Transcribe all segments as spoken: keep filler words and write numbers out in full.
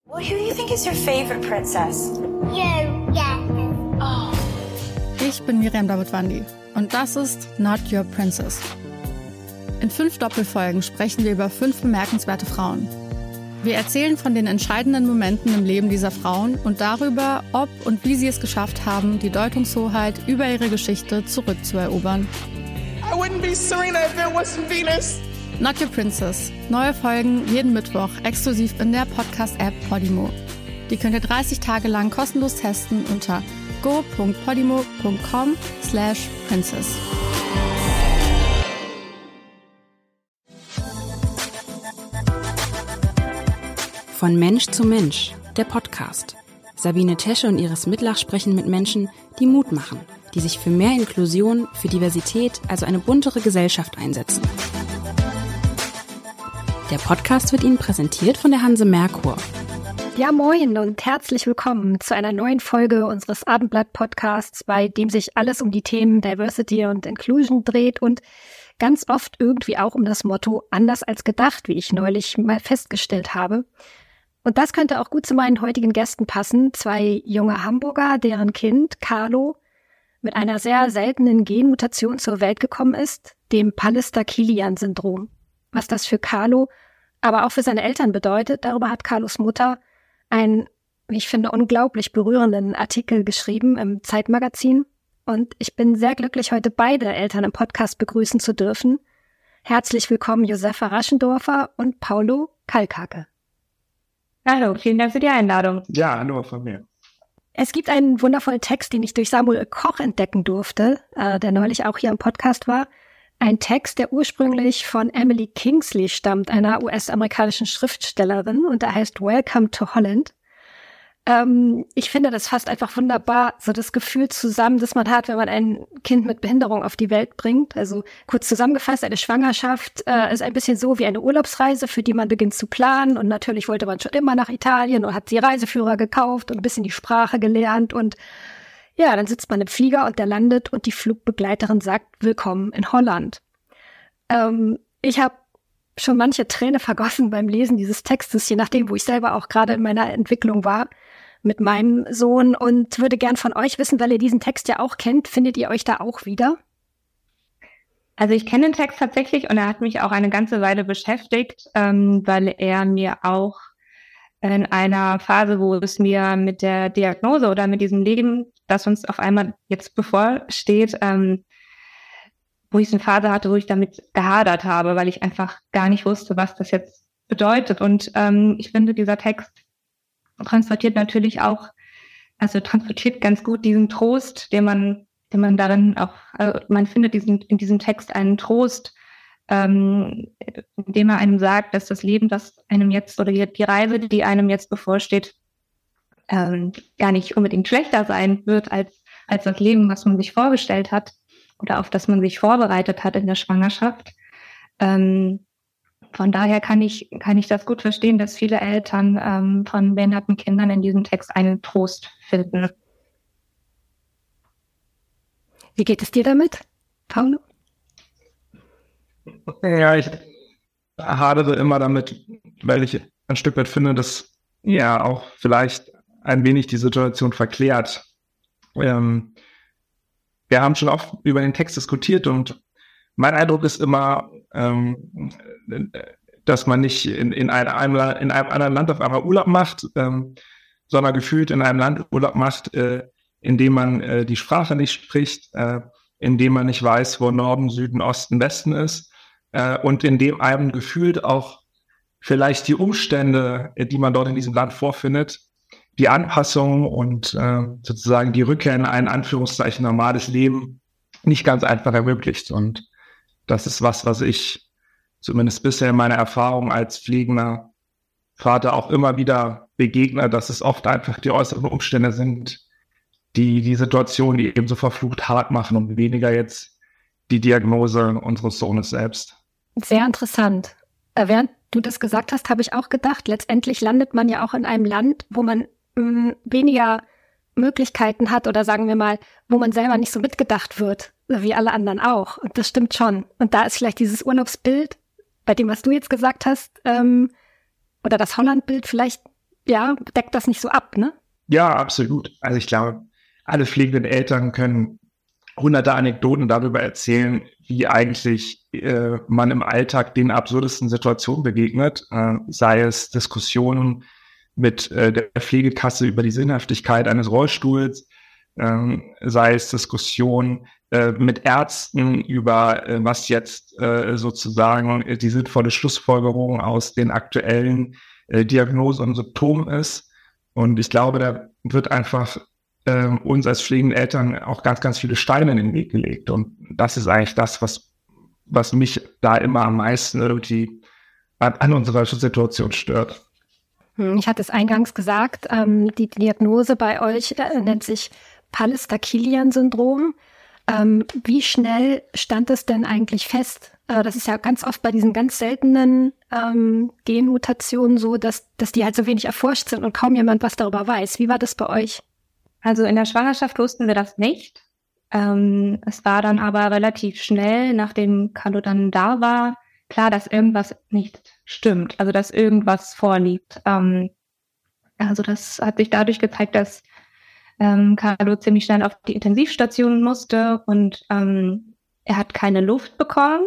Well, who do you think is your favorite princess? You, yeah. Oh. Ich bin Miriam Davidwandi und das ist Not Your Princess. In fünf Doppelfolgen sprechen wir über fünf bemerkenswerte Frauen. Wir erzählen von den entscheidenden Momenten im Leben dieser Frauen und darüber, ob und wie sie es geschafft haben, die Deutungshoheit über ihre Geschichte zurückzuerobern. I wouldn't be Serena if there wasn't Venus. Not Your Princess. Neue Folgen jeden Mittwoch exklusiv in der Podcast-App Podimo. Die könnt ihr dreißig Tage lang kostenlos testen unter go punkt podimo punkt com slash princess. Von Mensch zu Mensch, der Podcast. Sabine Tesche und Iris Mitlach sprechen mit Menschen, die Mut machen, die sich für mehr Inklusion, für Diversität, also eine buntere Gesellschaft einsetzen. Der Podcast wird Ihnen präsentiert von der Hanse Merkur. Ja, moin und herzlich willkommen zu einer neuen Folge unseres Abendblatt-Podcasts, bei dem sich alles um die Themen Diversity und Inclusion dreht und ganz oft irgendwie auch um das Motto anders als gedacht, wie ich neulich mal festgestellt habe. Und das könnte auch gut zu meinen heutigen Gästen passen. Zwei junge Hamburger, deren Kind, Carlo, mit einer sehr seltenen Genmutation zur Welt gekommen ist, dem Pallister-Killian-Syndrom. Was das für Carlo, aber auch für seine Eltern bedeutet, darüber hat Carlos Mutter einen, wie ich finde, unglaublich berührenden Artikel geschrieben im Zeitmagazin. Und ich bin sehr glücklich, heute beide Eltern im Podcast begrüßen zu dürfen. Herzlich willkommen Josefa Raschendorfer und Paulo Kalkake. Hallo, vielen Dank für die Einladung. Ja, hallo von mir. Es gibt einen wundervollen Text, den ich durch Samuel Koch entdecken durfte, äh, der neulich auch hier im Podcast war. Ein Text, der ursprünglich von Emily Kingsley stammt, einer U S-amerikanischen Schriftstellerin, und der heißt Welcome to Holland. Ähm, ich finde, das fasst einfach wunderbar so das Gefühl zusammen, das man hat, wenn man ein Kind mit Behinderung auf die Welt bringt. Also kurz zusammengefasst, eine Schwangerschaft äh, ist ein bisschen so wie eine Urlaubsreise, für die man beginnt zu planen. Und natürlich wollte man schon immer nach Italien und hat die Reiseführer gekauft und ein bisschen die Sprache gelernt. Und ja, dann sitzt man im Flieger und der landet und die Flugbegleiterin sagt, willkommen in Holland. Ähm, ich habe schon manche Träne vergossen beim Lesen dieses Textes, je nachdem, wo ich selber auch gerade in meiner Entwicklung war mit meinem Sohn, und würde gern von euch wissen, weil ihr diesen Text ja auch kennt, findet ihr euch da auch wieder? Also ich kenne den Text tatsächlich und er hat mich auch eine ganze Weile beschäftigt, ähm, weil er mir auch in einer Phase, wo es mir mit der Diagnose oder mit diesem Leben, das uns auf einmal jetzt bevorsteht, ähm, wo ich eine Phase hatte, wo ich damit gehadert habe, weil ich einfach gar nicht wusste, was das jetzt bedeutet. Und ähm, ich finde, dieser Text transportiert natürlich auch, also transportiert ganz gut diesen Trost, den man, den man darin auch, also man findet diesen, in diesem Text einen Trost, ähm, indem er einem sagt, dass das Leben, das einem jetzt, oder die Reise, die einem jetzt bevorsteht, ähm, gar nicht unbedingt schlechter sein wird als, als das Leben, was man sich vorgestellt hat oder auf das man sich vorbereitet hat in der Schwangerschaft. Ähm, Von daher kann ich, kann ich das gut verstehen, dass viele Eltern ähm, von behinderten Kindern in diesem Text einen Trost finden. Wie geht es dir damit, Paulo? Ja, ich hadere immer damit, weil ich ein Stück weit finde, dass ja auch vielleicht ein wenig die Situation verklärt. Ähm, wir haben schon oft über den Text diskutiert und mein Eindruck ist immer, ähm, dass man nicht in, in, einem, in einem anderen Land auf einmal Urlaub macht, ähm, sondern gefühlt in einem Land Urlaub macht, äh, in dem man äh, die Sprache nicht spricht, äh, in dem man nicht weiß, wo Norden, Süden, Osten, Westen ist, äh, und in dem einem gefühlt auch vielleicht die Umstände, die man dort in diesem Land vorfindet, die Anpassung und äh, sozusagen die Rückkehr in ein Anführungszeichen normales Leben nicht ganz einfach ermöglicht. Und das ist was, was ich zumindest bisher in meiner Erfahrung als pflegender Vater auch immer wieder begegne, dass es oft einfach die äußeren Umstände sind, die die Situation, die eben so verflucht hart machen und weniger jetzt die Diagnose unseres Sohnes selbst. Sehr interessant. Äh, während du das gesagt hast, habe ich auch gedacht, letztendlich landet man ja auch in einem Land, wo man mh, weniger Möglichkeiten hat oder sagen wir mal, wo man selber nicht so mitgedacht wird, wie alle anderen auch. Und das stimmt schon. Und da ist vielleicht dieses Urlaubsbild, bei dem, was du jetzt gesagt hast, ähm, oder das Hollandbild vielleicht ja, deckt das nicht so ab, ne? Ja, absolut. Also ich glaube, alle pflegenden Eltern können hunderte Anekdoten darüber erzählen, wie eigentlich äh, man im Alltag den absurdesten Situationen begegnet, äh, sei es Diskussionen mit äh, der Pflegekasse über die Sinnhaftigkeit eines Rollstuhls, äh, sei es Diskussionen äh, mit Ärzten über äh, was jetzt äh, sozusagen die sinnvolle Schlussfolgerung aus den aktuellen äh, Diagnosen und Symptomen ist. Und ich glaube, da wird einfach äh, uns als pflegende Eltern auch ganz, ganz viele Steine in den Weg gelegt. Und das ist eigentlich das, was, was mich da immer am meisten irgendwie an, an unserer Situation stört. Ich hatte es eingangs gesagt, ähm, die Diagnose bei euch äh, nennt sich Pallister-Killian-Syndrom. Ähm, wie schnell stand es denn eigentlich fest? Äh, das ist ja ganz oft bei diesen ganz seltenen ähm, Genmutationen so, dass, dass die halt so wenig erforscht sind und kaum jemand was darüber weiß. Wie war das bei euch? Also in der Schwangerschaft wussten wir das nicht. Ähm, es war dann aber relativ schnell, nachdem Carlo dann da war, klar, dass irgendwas nicht stimmt, also dass irgendwas vorliegt. Ähm, also das hat sich dadurch gezeigt, dass ähm, Carlo ziemlich schnell auf die Intensivstation musste und ähm, er hat keine Luft bekommen.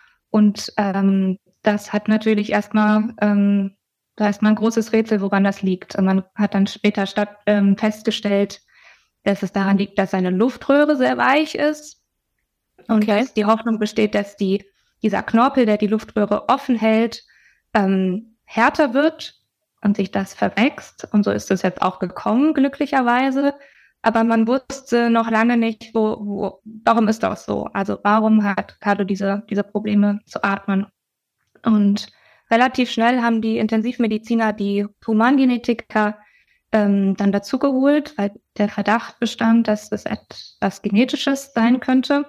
Und ähm, das hat natürlich erstmal, ähm, da ist mal ein großes Rätsel, woran das liegt. Und man hat dann später statt, ähm, festgestellt, dass es daran liegt, dass seine Luftröhre sehr weich ist. Und Okay. dass die Hoffnung besteht, dass die dieser Knorpel, der die Luftröhre offen hält, ähm, härter wird und sich das verwächst. Und so ist es jetzt auch gekommen, glücklicherweise. Aber man wusste noch lange nicht, wo, wo, warum ist das so? Also warum hat Carlo diese, diese Probleme zu atmen? Und relativ schnell haben die Intensivmediziner die Humangenetiker ähm, dann dazugeholt, weil der Verdacht bestand, dass es etwas Genetisches sein könnte.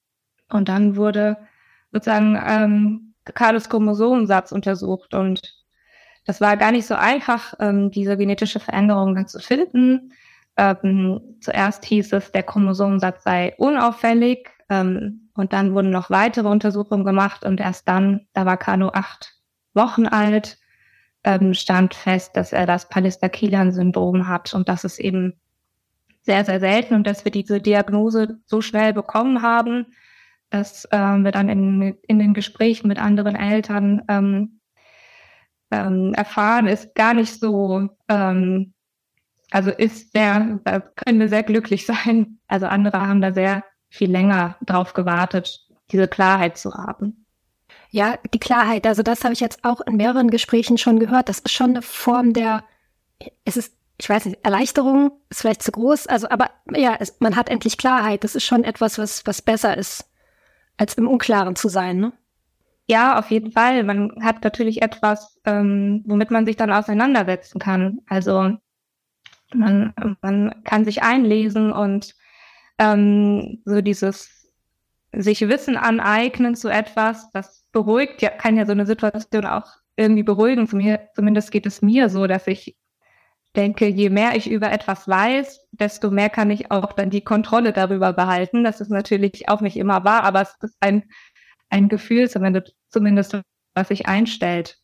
Und dann wurde sozusagen ähm, Carlos Chromosomensatz untersucht und das war gar nicht so einfach, ähm, diese genetische Veränderung dann zu finden. Ähm, zuerst hieß es, der Chromosomensatz sei unauffällig ähm, und dann wurden noch weitere Untersuchungen gemacht und erst dann, da war Carlo acht Wochen alt, ähm, stand fest, dass er das Pallister-Killian-Syndrom hat und das ist eben sehr, sehr selten und dass wir diese Diagnose so schnell bekommen haben, dass ähm, wir dann in, in den Gesprächen mit anderen Eltern ähm, ähm, erfahren, ist gar nicht so, ähm, also ist sehr, da können wir sehr glücklich sein. Also andere haben da sehr viel länger drauf gewartet, diese Klarheit zu haben. Ja, die Klarheit, also das habe ich jetzt auch in mehreren Gesprächen schon gehört. Das ist schon eine Form der, es ist, ich weiß nicht, Erleichterung ist vielleicht zu groß, also aber ja, es, man hat endlich Klarheit. Das ist schon etwas, was, was besser ist, als im Unklaren zu sein, ne? Ja, auf jeden Fall. Man hat natürlich etwas, ähm, womit man sich dann auseinandersetzen kann. Also man, man kann sich einlesen und ähm, so dieses sich Wissen aneignen zu etwas, das beruhigt, ja, kann ja so eine Situation auch irgendwie beruhigen. Zumindest geht es mir so, dass ich denke, je mehr ich über etwas weiß, desto mehr kann ich auch dann die Kontrolle darüber behalten. Das ist natürlich auch nicht immer wahr, aber es ist ein, ein Gefühl, zumindest, zumindest was sich einstellt.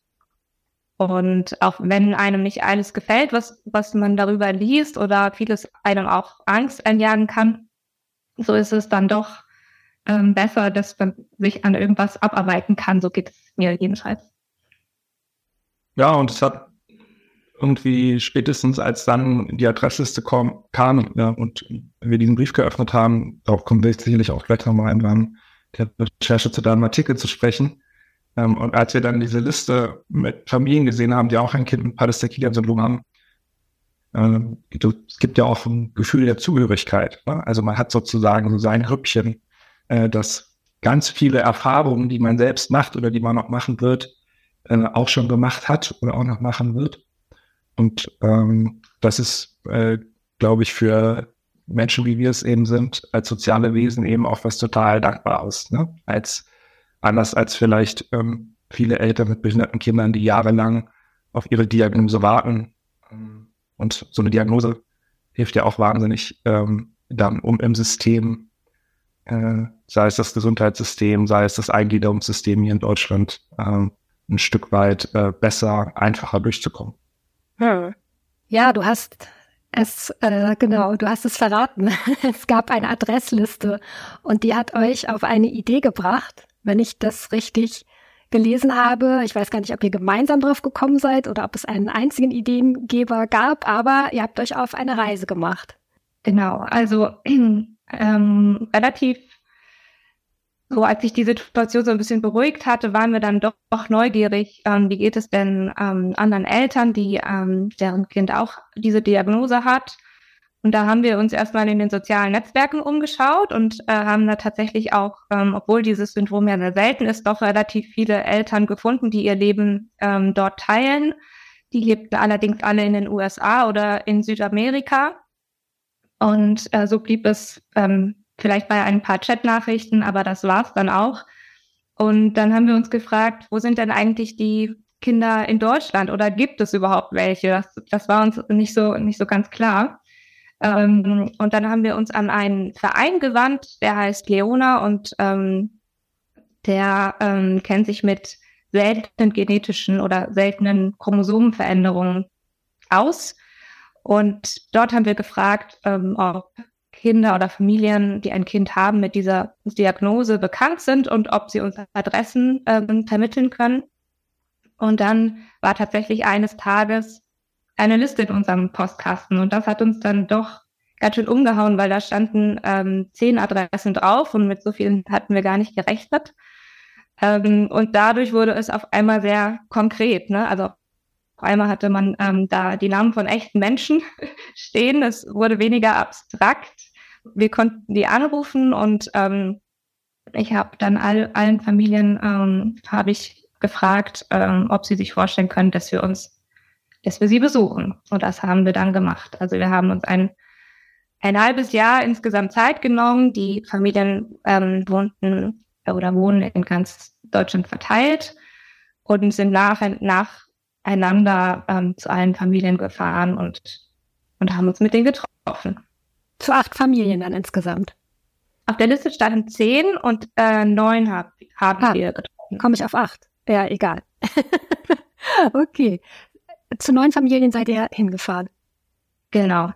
Und auch wenn einem nicht alles gefällt, was, was man darüber liest oder vieles einem auch Angst einjagen kann, so ist es dann doch ähm, besser, dass man sich an irgendwas abarbeiten kann. So geht es mir jedenfalls. Ja, und es hat irgendwie spätestens, als dann die Adressliste kam, kam ja, und wir diesen Brief geöffnet haben, darauf kommen wir sicherlich auch gleich nochmal im Rahmen der Recherche zu deinem Artikel zu sprechen. Ähm, und als wir dann diese Liste mit Familien gesehen haben, die auch ein Kind mit Pallister-Killian-Syndrom haben, äh, es gibt ja auch ein Gefühl der Zugehörigkeit. Ne? Also man hat sozusagen so sein Grüppchen, äh, das ganz viele Erfahrungen, die man selbst macht oder die man noch machen wird, äh, auch schon gemacht hat oder auch noch machen wird. Und ähm, das ist, äh, glaube ich, für Menschen, wie wir es eben sind, als soziale Wesen eben auch was total Dankbares. Ne? Als anders als vielleicht ähm, viele Eltern mit behinderten Kindern, die jahrelang auf ihre Diagnose warten. Ähm, und so eine Diagnose hilft ja auch wahnsinnig ähm, dann, um im System, äh, sei es das Gesundheitssystem, sei es das Eingliederungssystem hier in Deutschland, ähm, ein Stück weit äh, besser, einfacher durchzukommen. Hm. Ja, du hast es, äh, genau, du hast es verraten. Es gab eine Adressliste und die hat euch auf eine Idee gebracht, wenn ich das richtig gelesen habe. Ich weiß gar nicht, ob ihr gemeinsam drauf gekommen seid oder ob es einen einzigen Ideengeber gab, aber ihr habt euch auf eine Reise gemacht. Genau, also ähm, relativ so, als sich die Situation so ein bisschen beruhigt hatte, waren wir dann doch, doch neugierig, ähm, wie geht es denn ähm, anderen Eltern, die ähm, deren Kind auch diese Diagnose hat. Und da haben wir uns erstmal in den sozialen Netzwerken umgeschaut und äh, haben da tatsächlich auch, ähm, obwohl dieses Syndrom ja sehr selten ist, doch relativ viele Eltern gefunden, die ihr Leben ähm, dort teilen. Die lebten allerdings alle in den U S A oder in Südamerika. Und äh, so blieb es ähm, vielleicht bei ein paar Chatnachrichten, aber das war's dann auch. Und dann haben wir uns gefragt, wo sind denn eigentlich die Kinder in Deutschland oder gibt es überhaupt welche? Das, das war uns nicht so, nicht so ganz klar. Ähm, und dann haben wir uns an einen Verein gewandt, der heißt Leona und ähm, der ähm, kennt sich mit seltenen genetischen oder seltenen Chromosomenveränderungen aus. Und dort haben wir gefragt, ähm, ob Kinder oder Familien, die ein Kind haben, mit dieser Diagnose bekannt sind und ob sie uns Adressen ähm, vermitteln können. Und dann war tatsächlich eines Tages eine Liste in unserem Postkasten und das hat uns dann doch ganz schön umgehauen, weil da standen ähm, zehn Adressen drauf und mit so vielen hatten wir gar nicht gerechnet. Ähm, und dadurch wurde es auf einmal sehr konkret, ne? Also auf einmal hatte man ähm, da die Namen von echten Menschen stehen. Es wurde weniger abstrakt. Wir konnten die anrufen und ähm, ich habe dann all, allen Familien ähm, habe ich gefragt, ähm, ob sie sich vorstellen können, dass wir uns, dass wir sie besuchen. Und das haben wir dann gemacht. Also wir haben uns ein ein halbes Jahr insgesamt Zeit genommen. Die Familien ähm, wohnten oder wohnen in ganz Deutschland verteilt und sind nach, nacheinander ähm, zu allen Familien gefahren und, und haben uns mit denen getroffen. Zu acht Familien dann insgesamt? Auf der Liste standen zehn und äh, neun hab, haben ah, wir getroffen. Komme ich auf acht? Ja, egal. Okay. Zu neun Familien seid ihr hingefahren? Genau.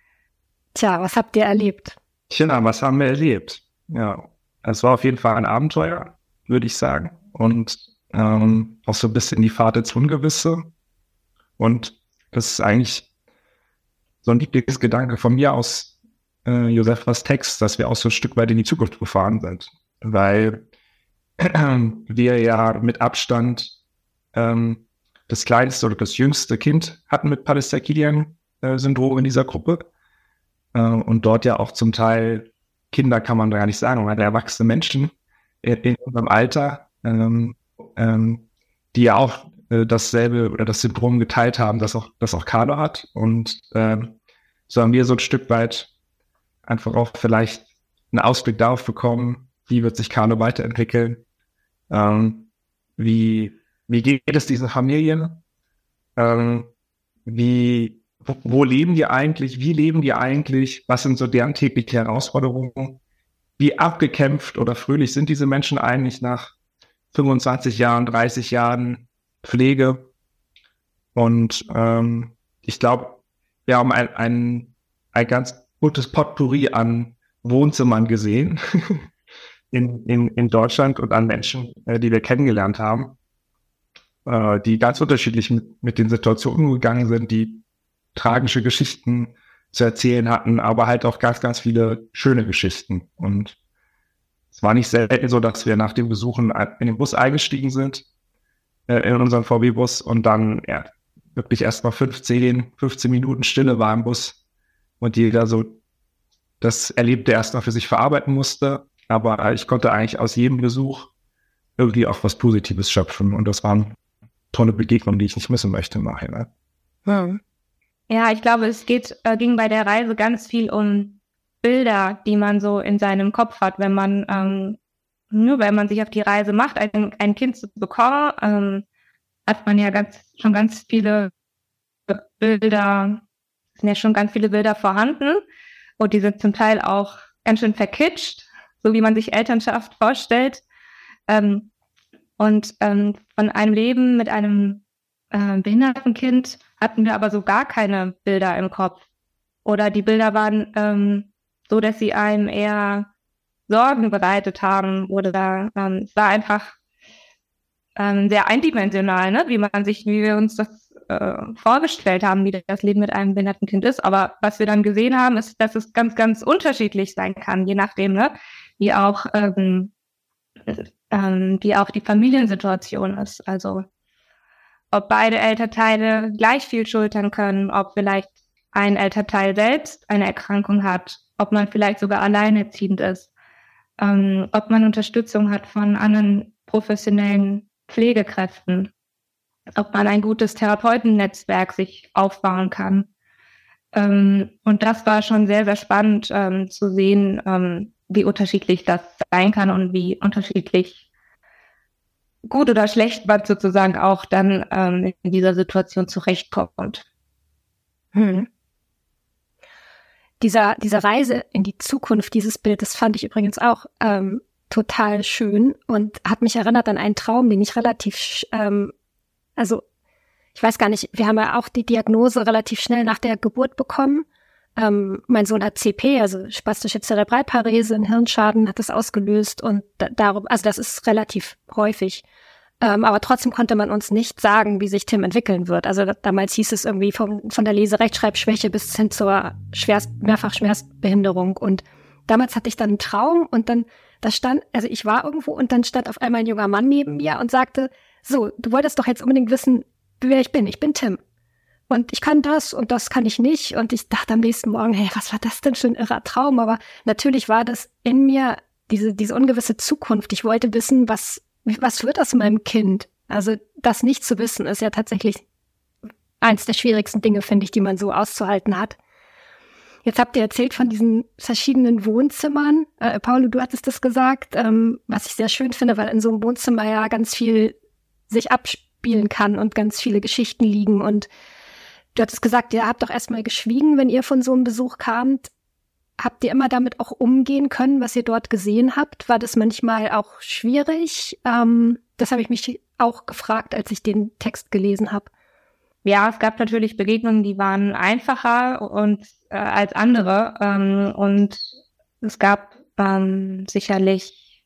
Tja, was habt ihr erlebt? Tja, was haben wir erlebt? Ja, es war auf jeden Fall ein Abenteuer, würde ich sagen. Und ähm, auch so ein bisschen die Fahrt ins Ungewisse. Und das ist eigentlich so ein Lieblingsgedanke von mir aus äh, Josephas Text, dass wir auch so ein Stück weit in die Zukunft gefahren sind. Weil äh, wir ja mit Abstand ähm, das kleinste oder das jüngste Kind hatten mit Pallister-Killian-Syndrom in dieser Gruppe. Und dort ja auch zum Teil Kinder, kann man gar nicht sagen, oder erwachsene Menschen in unserem Alter, ähm, ähm, die ja auch äh, dasselbe oder das Syndrom geteilt haben, das auch, das auch Carlo hat. Und ähm, so haben wir so ein Stück weit einfach auch vielleicht einen Ausblick darauf bekommen, wie wird sich Carlo weiterentwickeln, ähm, wie, wie geht es diesen Familien, ähm, wie Wo leben die eigentlich? Wie leben die eigentlich? Was sind so deren tägliche Herausforderungen? Wie abgekämpft oder fröhlich sind diese Menschen eigentlich nach fünfundzwanzig Jahren, dreißig Jahren Pflege? Und ähm, ich glaube, wir haben ein, ein, ein ganz gutes Potpourri an Wohnzimmern gesehen in, in, in Deutschland und an Menschen, äh, die wir kennengelernt haben, äh, die ganz unterschiedlich mit, mit den Situationen umgegangen sind, die tragische Geschichten zu erzählen hatten, aber halt auch ganz, ganz viele schöne Geschichten. Und es war nicht selten so, dass wir nach dem Besuchen in den Bus eingestiegen sind, äh, in unseren V W-Bus und dann ja, wirklich erst mal fünfzehn, fünfzehn Minuten Stille war im Bus und jeder so das Erlebte erst mal für sich verarbeiten musste. Aber ich konnte eigentlich aus jedem Besuch irgendwie auch was Positives schöpfen und das waren tolle Begegnungen, die ich nicht missen möchte im Nachhinein. Hm. Ja, ich glaube, es geht, äh, ging bei der Reise ganz viel um Bilder, die man so in seinem Kopf hat, wenn man, ähm, nur wenn man sich auf die Reise macht, ein, ein Kind zu bekommen, ähm, hat man ja ganz, schon ganz viele Bilder, sind ja schon ganz viele Bilder vorhanden und die sind zum Teil auch ganz schön verkitscht, so wie man sich Elternschaft vorstellt. Ähm, und ähm, von einem Leben mit einem äh, behinderten Kind hatten wir aber so gar keine Bilder im Kopf. Oder die Bilder waren ähm, so, dass sie einem eher Sorgen bereitet haben. Oder ähm, es war einfach ähm, sehr eindimensional, ne? Wie man sich, wie wir uns das äh, vorgestellt haben, wie das Leben mit einem behinderten Kind ist. Aber was wir dann gesehen haben, ist, dass es ganz, ganz unterschiedlich sein kann, je nachdem, ne? Wie auch, ähm, ähm, wie auch die Familiensituation ist. Also ob beide Elternteile gleich viel schultern können, ob vielleicht ein Elternteil selbst eine Erkrankung hat, ob man vielleicht sogar alleinerziehend ist, ähm, ob man Unterstützung hat von anderen professionellen Pflegekräften, ob man ein gutes Therapeutennetzwerk sich aufbauen kann. Ähm, und das war schon sehr, sehr spannend ähm, zu sehen, ähm, wie unterschiedlich das sein kann und wie unterschiedlich gut oder schlecht man sozusagen auch dann ähm, in dieser Situation zurechtkommt. Hm. Dieser, diese Reise in die Zukunft dieses Bildes fand ich übrigens auch ähm, total schön und hat mich erinnert an einen Traum, den ich relativ, ähm, also ich weiß gar nicht, wir haben ja auch die Diagnose relativ schnell nach der Geburt bekommen. Ähm, mein Sohn hat C P, also spastische Zerebralparese, einen Hirnschaden hat das ausgelöst und da, darum, also das ist relativ häufig. Ähm, aber trotzdem konnte man uns nicht sagen, wie sich Tim entwickeln wird. Also da, damals hieß es irgendwie vom, von der Lese-Rechtschreibschwäche bis hin zur Schwerst, mehrfach Schwerstbehinderung. Und damals hatte ich dann einen Traum und dann, da stand, also ich war irgendwo und dann stand auf einmal ein junger Mann neben mir und sagte, so, du wolltest doch jetzt unbedingt wissen, wer ich bin. Ich bin Tim. Und ich kann das und das kann ich nicht. Und ich dachte am nächsten Morgen, hey, was war das denn für ein irrer Traum? Aber natürlich war das in mir diese, diese ungewisse Zukunft. Ich wollte wissen, was Was wird aus meinem Kind? Also das nicht zu wissen, ist ja tatsächlich eins der schwierigsten Dinge, finde ich, die man so auszuhalten hat. Jetzt habt ihr erzählt von diesen verschiedenen Wohnzimmern. Äh, Paulo, du hattest das gesagt, ähm, was ich sehr schön finde, weil in so einem Wohnzimmer ja ganz viel sich abspielen kann und ganz viele Geschichten liegen. Und du hattest gesagt, ihr habt doch erstmal geschwiegen, wenn ihr von so einem Besuch kamt. Habt ihr immer damit auch umgehen können, was ihr dort gesehen habt? War das manchmal auch schwierig? Ähm, das habe ich mich auch gefragt, als ich den Text gelesen habe. Ja, es gab natürlich Begegnungen, die waren einfacher und äh, als andere. Ähm, und es gab ähm, sicherlich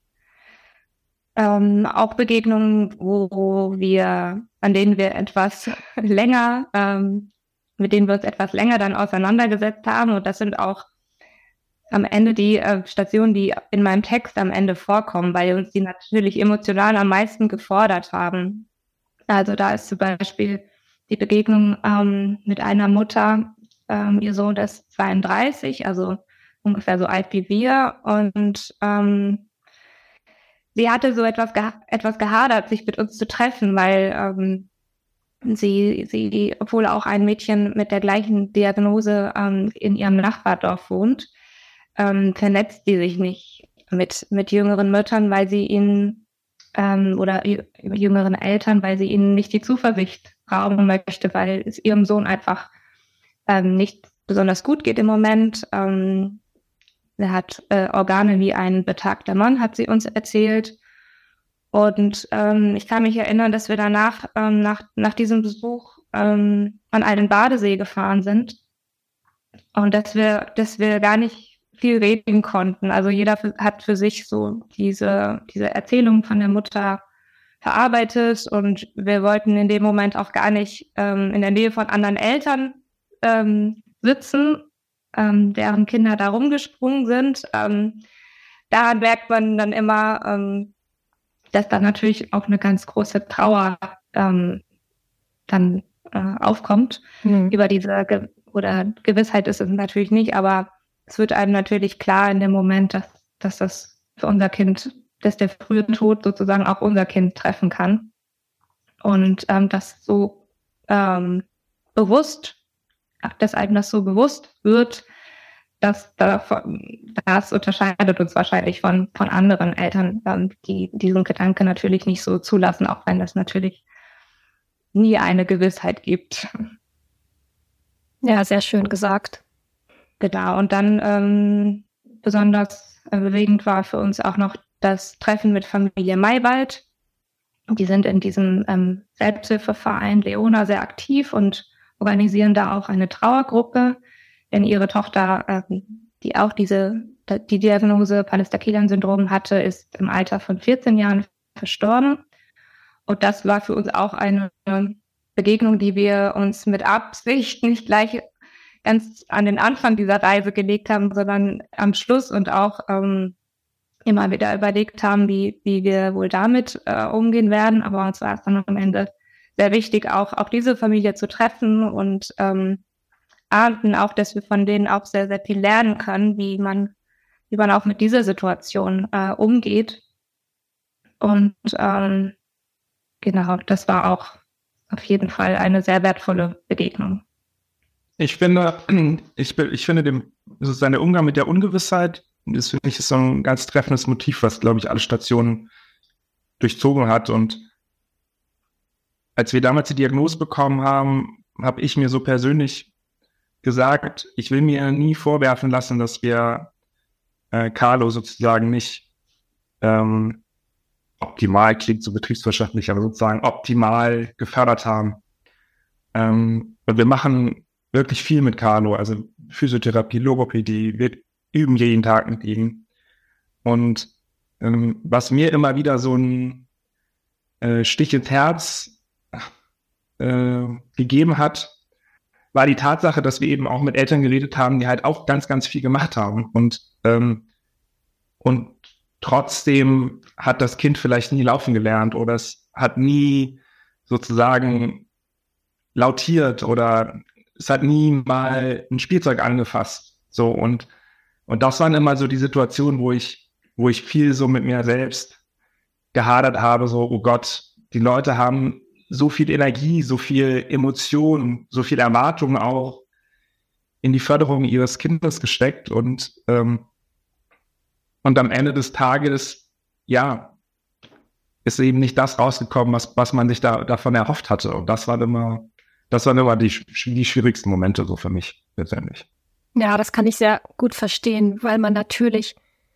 ähm, auch Begegnungen, wo, wo wir, an denen wir etwas länger, ähm, mit denen wir uns etwas länger dann auseinandergesetzt haben. Und das sind auch am Ende die äh, Stationen, die in meinem Text am Ende vorkommen, weil uns die natürlich emotional am meisten gefordert haben. Also da ist zum Beispiel die Begegnung ähm, mit einer Mutter, ähm, ihr Sohn ist zweiunddreißig, also ungefähr so alt wie wir. Und ähm, sie hatte so etwas, geha- etwas gehadert, sich mit uns zu treffen, weil ähm, sie, sie, obwohl auch ein Mädchen mit der gleichen Diagnose ähm, in ihrem Nachbardorf wohnt, Ähm, vernetzt sie sich nicht mit, mit jüngeren Müttern, weil sie ihnen ähm, oder j- jüngeren Eltern, weil sie ihnen nicht die Zuversicht rauben möchte, weil es ihrem Sohn einfach ähm, nicht besonders gut geht im Moment. Ähm, er hat äh, Organe wie ein betagter Mann, hat sie uns erzählt. Und ähm, ich kann mich erinnern, dass wir danach, ähm, nach, nach diesem Besuch ähm, an einen Badesee gefahren sind und dass wir, dass wir gar nicht viel reden konnten. Also jeder für, hat für sich so diese, diese Erzählung von der Mutter verarbeitet und wir wollten in dem Moment auch gar nicht ähm, in der Nähe von anderen Eltern ähm, sitzen, ähm, deren Kinder da rumgesprungen sind. Ähm, daran merkt man dann immer, ähm, dass da natürlich auch eine ganz große Trauer ähm, dann äh, aufkommt. Mhm. Über diese Ge- oder Gewissheit ist es natürlich nicht, aber es wird einem natürlich klar in dem Moment, dass, dass das für unser Kind, dass der frühe Tod sozusagen auch unser Kind treffen kann. Und ähm, das so ähm, bewusst, dass einem das so bewusst wird, dass davon, das unterscheidet uns wahrscheinlich von, von anderen Eltern, ähm, die diesen Gedanken natürlich nicht so zulassen, auch wenn das natürlich nie eine Gewissheit gibt. Ja, sehr schön gesagt. Genau, und dann ähm, besonders äh, bewegend war für uns auch noch das Treffen mit Familie Maywald. Die sind in diesem ähm, Selbsthilfeverein Leona sehr aktiv und organisieren da auch eine Trauergruppe, denn ihre Tochter, äh, die auch diese die Diagnose Pallister-Killian-Syndrom hatte, ist im Alter von vierzehn Jahren verstorben. Und das war für uns auch eine Begegnung, die wir uns mit Absicht nicht gleich ganz an den Anfang dieser Reise gelegt haben, sondern am Schluss und auch ähm, immer wieder überlegt haben, wie, wie wir wohl damit äh, umgehen werden. Aber uns war es dann am Ende sehr wichtig, auch, auch diese Familie zu treffen und ähm, ahnten auch, dass wir von denen auch sehr, sehr viel lernen können, wie man, wie man auch mit dieser Situation äh, umgeht. Und ähm, genau, das war auch auf jeden Fall eine sehr wertvolle Begegnung. Ich finde, ich, ich finde dem, sozusagen der Umgang mit der Ungewissheit, das finde ich ist so ein ganz treffendes Motiv, was, glaube ich, alle Stationen durchzogen hat. Und als wir damals die Diagnose bekommen haben, habe ich mir so persönlich gesagt, ich will mir nie vorwerfen lassen, dass wir äh, Carlo sozusagen nicht ähm, optimal, klingt so betriebswirtschaftlich, aber sozusagen optimal gefördert haben. Ähm, und wir machen wirklich viel mit Carlo, also Physiotherapie, Logopädie, wir üben jeden Tag mit ihm. Und ähm, was mir immer wieder so ein äh, Stich ins Herz äh, gegeben hat, war die Tatsache, dass wir eben auch mit Eltern geredet haben, die halt auch ganz, ganz viel gemacht haben. Und, ähm, und trotzdem hat das Kind vielleicht nie laufen gelernt oder es hat nie sozusagen lautiert oder es hat nie mal ein Spielzeug angefasst. So, und, und das waren immer so die Situationen, wo ich, wo ich viel so mit mir selbst gehadert habe, so, oh Gott, die Leute haben so viel Energie, so viel Emotion, so viel Erwartung auch in die Förderung ihres Kindes gesteckt und, ähm, und am Ende des Tages, ja, ist eben nicht das rausgekommen, was, was man sich da, davon erhofft hatte. Und das waren immer, das waren immer die, die schwierigsten Momente so für mich persönlich. Ja, das kann ich sehr gut verstehen, weil man natürlich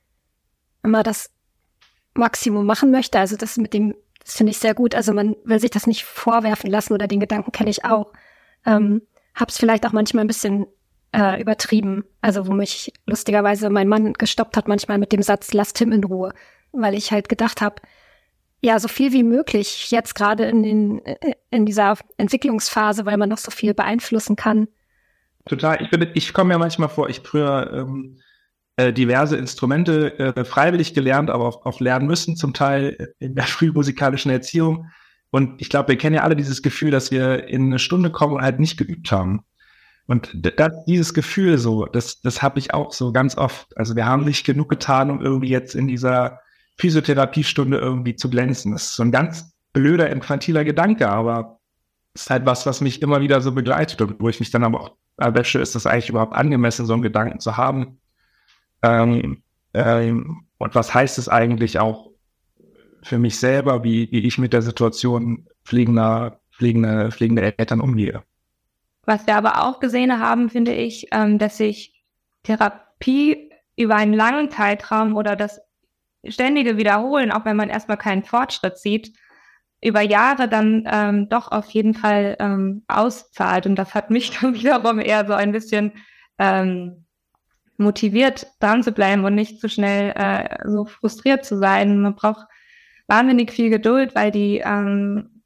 immer das Maximum machen möchte. Also das mit dem, das finde ich sehr gut. Also man will sich das nicht vorwerfen lassen oder den Gedanken kenne ich auch. Ähm, hab's vielleicht auch manchmal ein bisschen äh, übertrieben. Also wo mich lustigerweise mein Mann gestoppt hat manchmal mit dem Satz, lasst Tim in Ruhe. Weil ich halt gedacht habe, ja, so viel wie möglich jetzt gerade in den in dieser Entwicklungsphase, weil man noch so viel beeinflussen kann. Total. Ich finde, ich komme mir manchmal vor, ich früher ähm, äh, diverse Instrumente äh, freiwillig gelernt, aber auch, auch lernen müssen, zum Teil in der frühmusikalischen Erziehung. Und ich glaube, wir kennen ja alle dieses Gefühl, dass wir in eine Stunde kommen und halt nicht geübt haben. Und das, dieses Gefühl so, das, das habe ich auch so ganz oft. Also wir haben nicht genug getan, um irgendwie jetzt in dieser Physiotherapiestunde irgendwie zu glänzen. Das ist so ein ganz blöder, infantiler Gedanke, aber es ist halt was, was mich immer wieder so begleitet und wo ich mich dann aber auch erwische, ist das eigentlich überhaupt angemessen, so einen Gedanken zu haben? Ähm, ähm, und was heißt es eigentlich auch für mich selber, wie, wie ich mit der Situation pflegender, pflegender, pflegender Eltern umgehe? Was wir aber auch gesehen haben, finde ich, ähm, dass sich Therapie über einen langen Zeitraum oder das ständige Wiederholen, auch wenn man erstmal keinen Fortschritt sieht, über Jahre dann ähm, doch auf jeden Fall ähm, auszahlt. Und das hat mich dann wiederum eher so ein bisschen ähm, motiviert, dran zu bleiben und nicht zu schnell äh, so frustriert zu sein. Man braucht wahnsinnig viel Geduld, weil die ähm,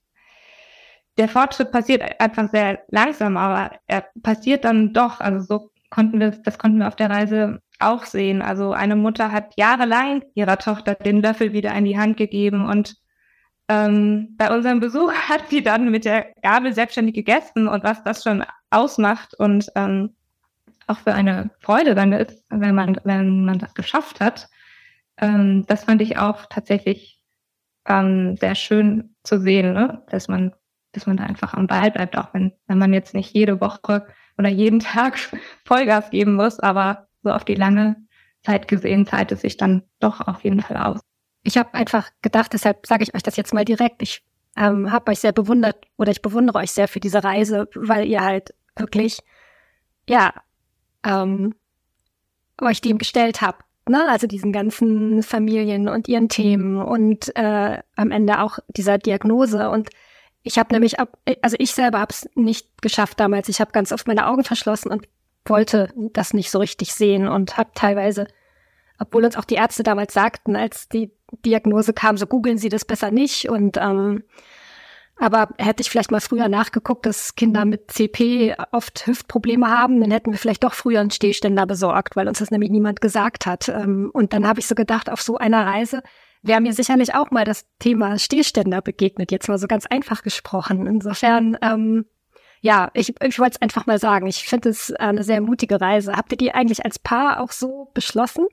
der Fortschritt passiert einfach sehr langsam, aber er passiert dann doch. Also so konnten wir, das konnten wir auf der Reise auch sehen. Also eine Mutter hat jahrelang ihrer Tochter den Löffel wieder in die Hand gegeben und ähm, bei unserem Besuch hat sie dann mit der Gabel selbstständig gegessen und was das schon ausmacht und ähm, auch für eine Freude dann ist, wenn man, wenn man das geschafft hat. Ähm, das fand ich auch tatsächlich ähm, sehr schön zu sehen, ne? dass man, dass man da einfach am Ball bleibt, auch wenn, wenn man jetzt nicht jede Woche oder jeden Tag Vollgas geben muss, aber so auf die lange Zeit gesehen zahlt es sich dann doch auf jeden Fall aus. Ich habe einfach gedacht, deshalb sage ich euch das jetzt mal direkt, ich ähm, habe euch sehr bewundert oder ich bewundere euch sehr für diese Reise, weil ihr halt wirklich, ja, ähm, euch dem gestellt habt, ne? Also diesen ganzen Familien und ihren Themen und äh, am Ende auch dieser Diagnose. Und Ich habe nämlich, ab, also ich selber habe es nicht geschafft damals. Ich habe ganz oft meine Augen verschlossen und wollte das nicht so richtig sehen und habe teilweise, obwohl uns auch die Ärzte damals sagten, als die Diagnose kam, so googeln Sie das besser nicht. Und ähm, aber hätte ich vielleicht mal früher nachgeguckt, dass Kinder mit C P oft Hüftprobleme haben, dann hätten wir vielleicht doch früher einen Stehständer besorgt, weil uns das nämlich niemand gesagt hat. Ähm, und dann habe ich so gedacht, auf so einer Reise wäre mir sicherlich auch mal das Thema Stehständer begegnet, jetzt mal so ganz einfach gesprochen. Insofern, ähm, ja, ich, ich wollte es einfach mal sagen. Ich finde es eine sehr mutige Reise. Habt ihr die eigentlich als Paar auch so beschlossen?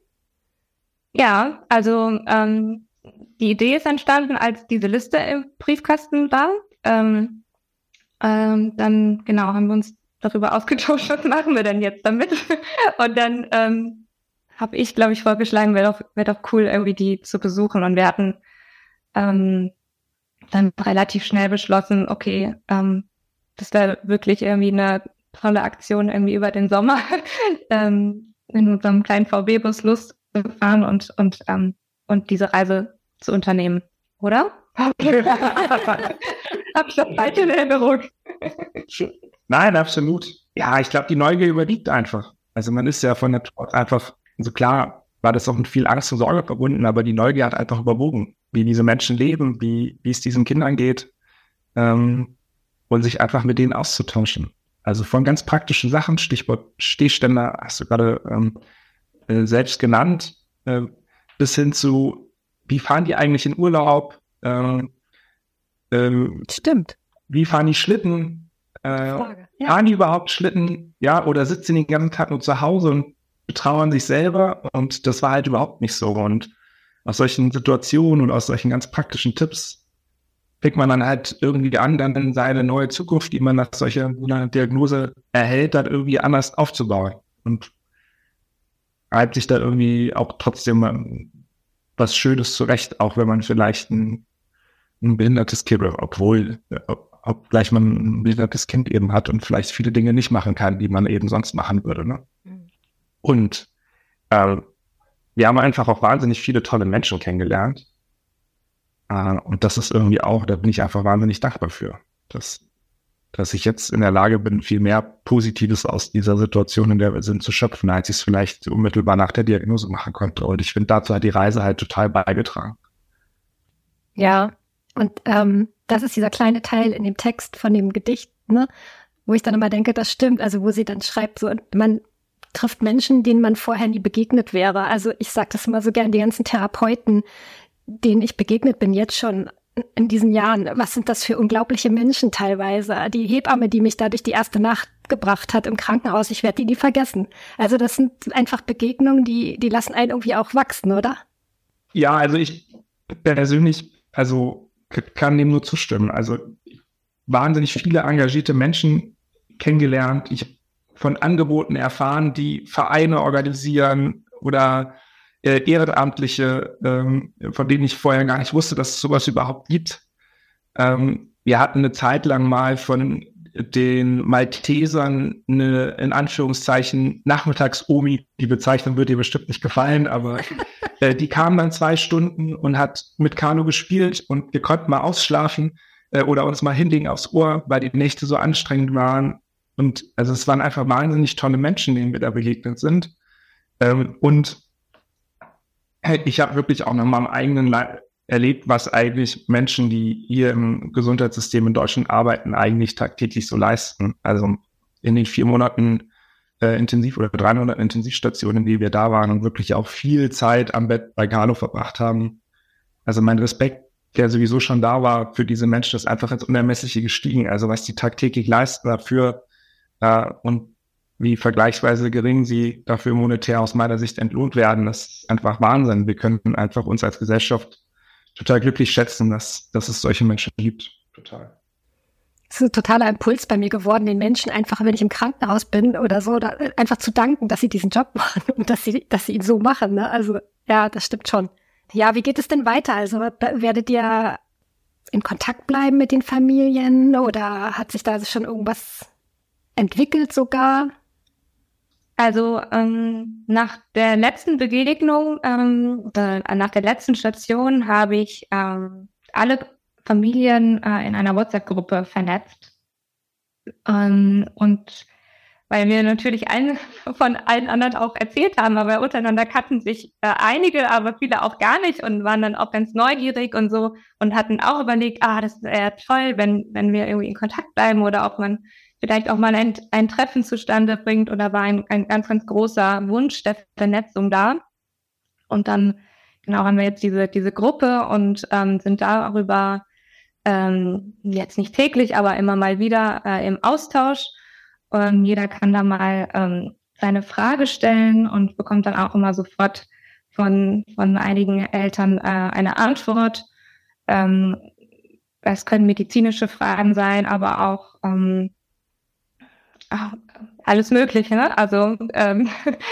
Ja, also ähm, die Idee ist entstanden, als diese Liste im Briefkasten war. Ähm, ähm, dann, genau, haben wir uns darüber ausgetauscht, was machen wir denn jetzt damit? Und dann ähm, habe ich, glaube ich, vorgeschlagen, wäre doch, wäre doch cool, irgendwie die zu besuchen. Und wir hatten ähm, dann relativ schnell beschlossen, okay, ähm, das wäre wirklich irgendwie eine tolle Aktion irgendwie über den Sommer ähm, in unserem kleinen V W-Bus loszufahren und und ähm, und diese Reise zu unternehmen, oder? Hab ich das falsch in Erinnerung? Nein, absolut. Ja, ich glaube, die Neugier überwiegt einfach. Also man ist ja von Natur aus einfach, also klar war das auch mit viel Angst und Sorge verbunden, aber die Neugier hat einfach überwogen, wie diese Menschen leben, wie wie es diesen Kindern geht, ähm, und sich einfach mit denen auszutauschen. Also von ganz praktischen Sachen, Stichwort Stehständer, hast du gerade ähm, äh, selbst genannt, äh, bis hin zu, wie fahren die eigentlich in Urlaub? Ähm, ähm, Stimmt. Wie fahren die Schlitten? Äh, Frage, ja. Fahren die überhaupt Schlitten? Ja, oder sitzen die den ganzen Tag nur zu Hause und betrauern sich selber? Und das war halt überhaupt nicht so. Und aus solchen Situationen und aus solchen ganz praktischen Tipps fängt man dann halt irgendwie an, dann seine neue Zukunft, die man nach solcher einer Diagnose erhält, dann irgendwie anders aufzubauen. Und reibt sich da irgendwie auch trotzdem was Schönes zurecht, auch wenn man vielleicht ein, ein behindertes Kind, obwohl, obgleich man ein behindertes Kind eben hat und vielleicht viele Dinge nicht machen kann, die man eben sonst machen würde. Ne? Mhm. Und äh, wir haben einfach auch wahnsinnig viele tolle Menschen kennengelernt. Uh, und das ist irgendwie auch, da bin ich einfach wahnsinnig dankbar für, dass, dass ich jetzt in der Lage bin, viel mehr Positives aus dieser Situation, in der wir sind, zu schöpfen, als ich es vielleicht unmittelbar nach der Diagnose machen konnte. Und ich finde, dazu hat die Reise halt total beigetragen. Ja, und ähm, das ist dieser kleine Teil in dem Text von dem Gedicht, ne, wo ich dann immer denke, das stimmt, also wo sie dann schreibt, so, man trifft Menschen, denen man vorher nie begegnet wäre. Also ich sage das immer so gern, die ganzen Therapeuten, denen ich begegnet bin jetzt schon in diesen Jahren. Was sind das für unglaubliche Menschen teilweise? Die Hebamme, die mich da durch die erste Nacht gebracht hat im Krankenhaus, ich werde die nie vergessen. Also das sind einfach Begegnungen, die die lassen einen irgendwie auch wachsen, oder? Ja, also ich persönlich, also kann dem nur zustimmen. Also wahnsinnig viele engagierte Menschen kennengelernt. Ich habe von Angeboten erfahren, die Vereine organisieren oder Äh, Ehrenamtliche, ähm, von denen ich vorher gar nicht wusste, dass es sowas überhaupt gibt. Ähm, wir hatten eine Zeit lang mal von den Maltesern eine, in Anführungszeichen, Nachmittags-Omi, die Bezeichnung wird dir bestimmt nicht gefallen, aber äh, die kam dann zwei Stunden und hat mit Kanu gespielt und wir konnten mal ausschlafen äh, oder uns mal hinlegen aufs Ohr, weil die Nächte so anstrengend waren. Und also es waren einfach wahnsinnig tolle Menschen, denen wir da begegnet sind. Ähm, und ich habe wirklich auch noch mal im eigenen Leib erlebt, was eigentlich Menschen, die hier im Gesundheitssystem in Deutschland arbeiten, eigentlich tagtäglich so leisten. Also in den vier Monaten äh, Intensiv- oder drei Monate Intensivstationen, in die wir da waren und wirklich auch viel Zeit am Bett bei Carlo verbracht haben. Also mein Respekt, der sowieso schon da war für diese Menschen, ist einfach ins Unermessliche gestiegen. Also was die tagtäglich leisten dafür äh, und wie vergleichsweise gering sie dafür monetär aus meiner Sicht entlohnt werden. Das ist einfach Wahnsinn. Wir können einfach uns als Gesellschaft total glücklich schätzen, dass, dass es solche Menschen gibt. Total. Das ist ein totaler Impuls bei mir geworden, den Menschen einfach, wenn ich im Krankenhaus bin oder so, da einfach zu danken, dass sie diesen Job machen und dass sie, dass sie ihn so machen. Ne? Also ja, das stimmt schon. Ja, wie geht es denn weiter? Also werdet ihr in Kontakt bleiben mit den Familien oder hat sich da schon irgendwas entwickelt sogar? Also ähm, nach der letzten Begegnung, ähm, äh, nach der letzten Station habe ich ähm, alle Familien äh, in einer WhatsApp-Gruppe vernetzt. Ähm, und weil wir natürlich allen, von allen anderen auch erzählt haben, aber untereinander kannten sich äh, einige, aber viele auch gar nicht und waren dann auch ganz neugierig und so und hatten auch überlegt, ah, das wäre toll, wenn wenn wir irgendwie in Kontakt bleiben oder ob man vielleicht auch mal ein, ein Treffen zustande bringt, oder war ein, ein ganz, ganz großer Wunsch der Vernetzung da. Und dann, genau, haben wir jetzt diese diese Gruppe und ähm, sind darüber ähm, jetzt nicht täglich, aber immer mal wieder äh, im Austausch. Und jeder kann da mal ähm, seine Frage stellen und bekommt dann auch immer sofort von von einigen Eltern äh, eine Antwort. Ähm, es können medizinische Fragen sein, aber auch ähm, ach, alles Mögliche, ne? Also ähm,